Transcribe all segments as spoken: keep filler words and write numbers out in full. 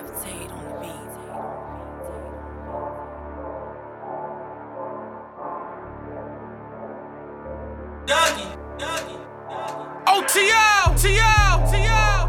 Levitate on the beat. Dougie, Dougie, Dougie. O T O, T O, T O.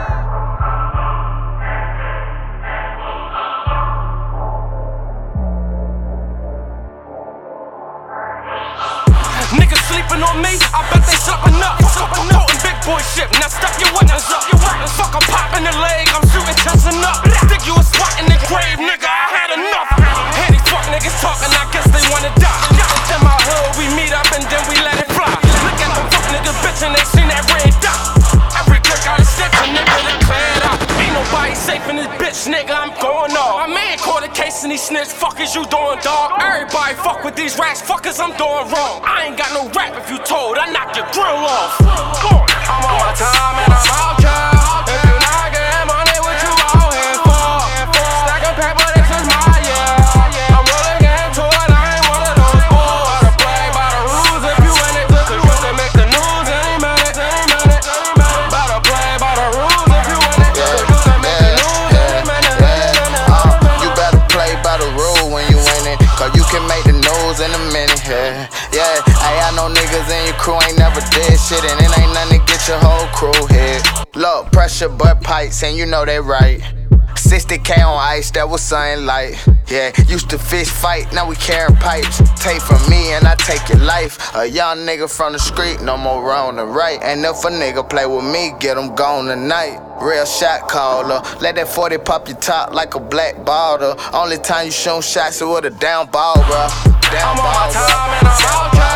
Niggas sleeping on me, I bet they slipping up. I'm toting big boy shit, now step your weapons up. Fuck, I'm popping the leg, I'm shooting, testing up. Think you was squatting the grave, nigga, I had enough. Hear these fuck niggas talking, I guess they wanna die. In my hood, we meet up and then we let it fly. Look at them fuck niggas bitch and they seen that red dot. Every click got a stitch, a nigga to clear it out. Ain't nobody safe in this bitch, nigga, I'm going off. My man caught a case and he snitched, fuck is you doing, dog? Everybody fuck with these rats, fuckers, I'm doing wrong. I ain't got no rap if you told, I knock your grill off. I'm on my time and I'm out, child. If you not getting money, what you out here for? Stacking paper, this is my year. I'm rolling into it, I ain't one of those fools. Gotta play by the rules if you in it, cause you can make the news any minute, any minute. Gotta play by the rules if you in it, cause you can make the news any minute, any minute. You better play by the rule when you in it, cause you can make the news in a minute. Yeah, yeah. Hey, I know niggas in your crew ain't never did shit, and it ain't nothing to get your whole crew hit. Look, pressure butt pipes, and you know they right. sixty K on ice, that was something light. Yeah, used to fish fight, now we carrying pipes. Take from me and I take your life. A young nigga from the street, no more wrong to right. And if a nigga play with me, get him gone tonight. Real shot caller, let that forty pop your top like a black baller. Only time you shoot shots is with a down ball, bro. Down I'm ball, on my bro. time and I'm out, child.